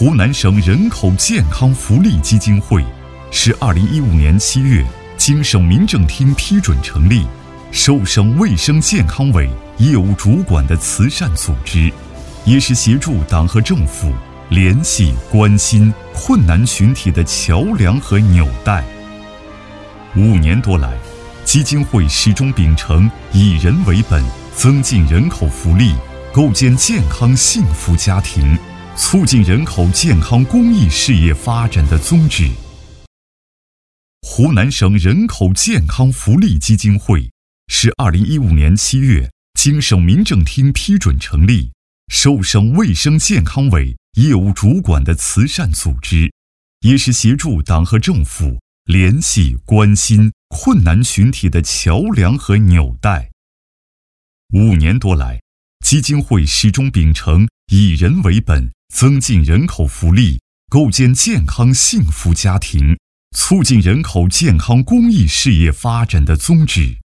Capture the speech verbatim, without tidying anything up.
湖南省人口健康福利基金会是二零一五年七月经省民政厅批准成立，受省卫生健康委业务主管的慈善组织，也是协助党和政府联系、关心困难群体的桥梁和纽带。五年多来，基金会始终秉承以人为本、增进人口福利、构建健康幸福家庭、促进人口健康公益事业发展的宗旨。湖南省人口健康福利基金会是二零一五年七月经省民政厅批准成立，受省卫生健康委业务主管的慈善组织，也是协助党和政府联系、关心困难群体的桥梁和纽带。五年多来，基金会始终秉承以人为本、增进人口福利、构建健康幸福家庭、促进人口健康公益事业发展的宗旨。